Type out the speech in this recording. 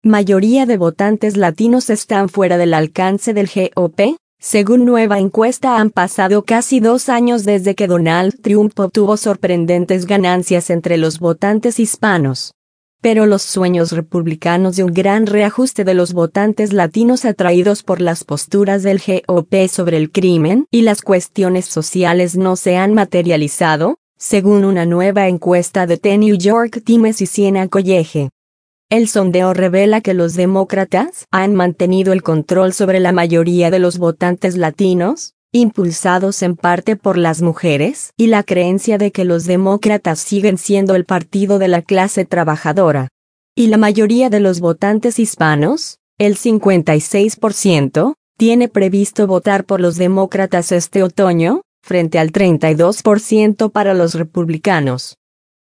Mayoría de votantes latinos están fuera del alcance del GOP. Según nueva encuesta, han pasado casi 2 años desde que Donald Trump obtuvo sorprendentes ganancias entre los votantes hispanos. Pero los sueños republicanos de un gran reajuste de los votantes latinos atraídos por las posturas del GOP sobre el crimen y las cuestiones sociales no se han materializado, según una nueva encuesta de The New York Times y Siena College. El sondeo revela que los demócratas han mantenido el control sobre la mayoría de los votantes latinos, impulsados en parte por las mujeres y la creencia de que los demócratas siguen siendo el partido de la clase trabajadora. Y la mayoría de los votantes hispanos, el 56%, tiene previsto votar por los demócratas este otoño, frente al 32% para los republicanos.